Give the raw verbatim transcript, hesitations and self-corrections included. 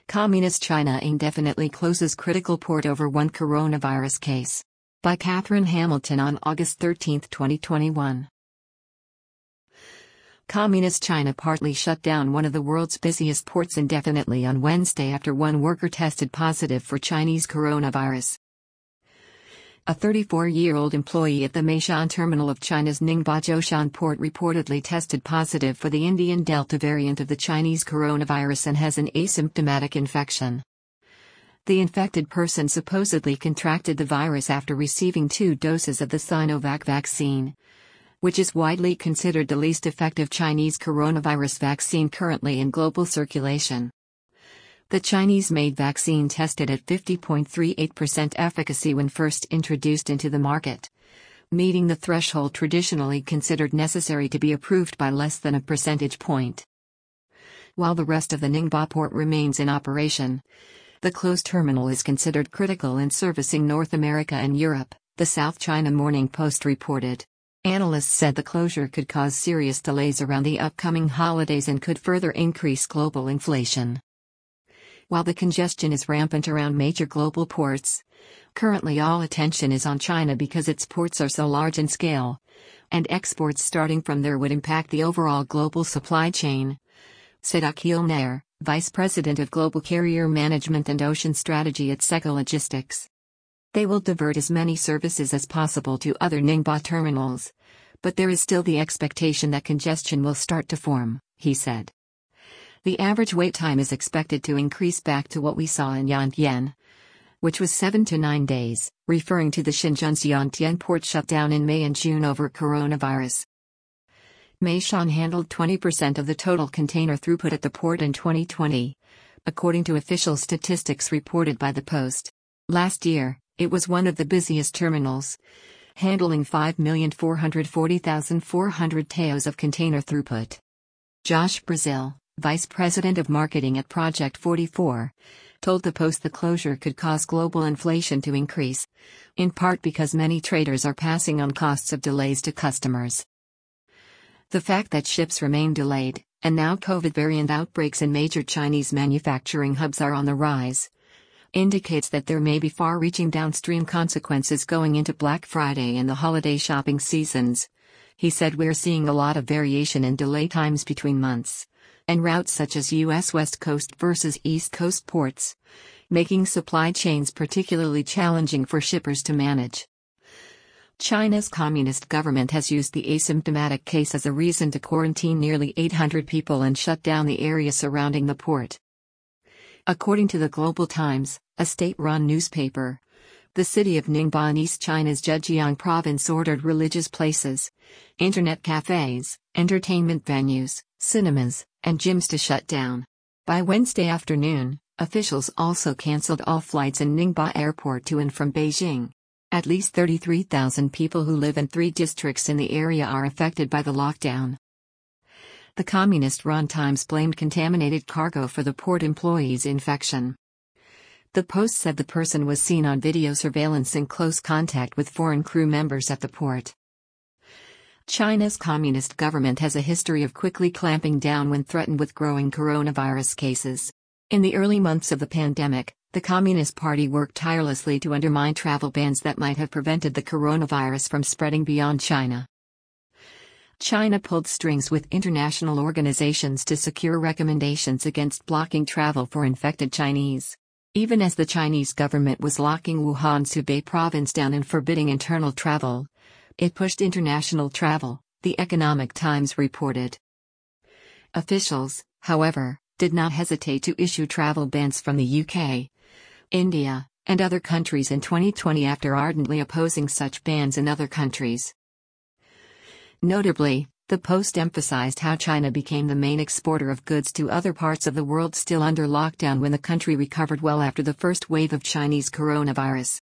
Communist China indefinitely closes critical port over one coronavirus case. By Catherine Hamilton on August thirteenth, twenty twenty-one. Communist China partly shut down one of the world's busiest ports indefinitely on Wednesday after one worker tested positive for Chinese coronavirus. A thirty-four-year-old employee at the Meishan terminal of China's Ningbo Zhoushan port reportedly tested positive for the Indian Delta variant of the Chinese coronavirus and has an asymptomatic infection. The infected person supposedly contracted the virus after receiving two doses of the Sinovac vaccine, which is widely considered the least effective Chinese coronavirus vaccine currently in global circulation. The Chinese-made vaccine tested at fifty point three eight percent efficacy when first introduced into the market, meeting the threshold traditionally considered necessary to be approved by less than a percentage point. While the rest of the Ningbo port remains in operation, the closed terminal is considered critical in servicing North America and Europe, the South China Morning Post reported. Analysts said the closure could cause serious delays around the upcoming holidays and could further increase global inflation. While the congestion is rampant around major global ports, currently all attention is on China because its ports are so large in scale, and exports starting from there would impact the overall global supply chain, said Akhil Nair, Vice President of Global Carrier Management and Ocean Strategy at Seco Logistics. They will divert as many services as possible to other Ningbo terminals, but there is still the expectation that congestion will start to form, he said. The average wait time is expected to increase back to what we saw in Yantian, which was seven to nine days, referring to the Shenzhen's Yantian port shutdown in May and June over coronavirus. Meishan handled twenty percent of the total container throughput at the port in twenty twenty, according to official statistics reported by the Post. Last year, it was one of the busiest terminals, handling five million four hundred forty thousand four hundred T E Os of container throughput. Josh Brazil, Vice President of Marketing at Project forty-four, told the Post the closure could cause global inflation to increase, in part because many traders are passing on costs of delays to customers. The fact that ships remain delayed, and now COVID variant outbreaks in major Chinese manufacturing hubs are on the rise, indicates that there may be far-reaching downstream consequences going into Black Friday and the holiday shopping seasons. He said, "We're seeing a lot of variation in delay times between months and routes such as U S West Coast versus East Coast ports, making supply chains particularly challenging for shippers to manage." China's communist government has used the asymptomatic case as a reason to quarantine nearly eight hundred people and shut down the area surrounding the port. According to the Global Times, a state-run newspaper, the city of Ningbo in East China's Zhejiang province ordered religious places, internet cafes, entertainment venues, cinemas, and gyms to shut down. By Wednesday afternoon, officials also cancelled all flights in Ningbo Airport to and from Beijing. At least thirty-three thousand people who live in three districts in the area are affected by the lockdown. The communist-run Times blamed contaminated cargo for the port employee's infection. The Post said the person was seen on video surveillance in close contact with foreign crew members at the port. China's communist government has a history of quickly clamping down when threatened with growing coronavirus cases. In the early months of the pandemic, the Communist Party worked tirelessly to undermine travel bans that might have prevented the coronavirus from spreading beyond China. China pulled strings with international organizations to secure recommendations against blocking travel for infected Chinese. Even as the Chinese government was locking Wuhan's Hubei province down and forbidding internal travel, it pushed international travel, the Economic Times reported. Officials, however, did not hesitate to issue travel bans from the U K, India, and other countries in twenty twenty after ardently opposing such bans in other countries. Notably, the Post emphasized how China became the main exporter of goods to other parts of the world still under lockdown when the country recovered well after the first wave of Chinese coronavirus.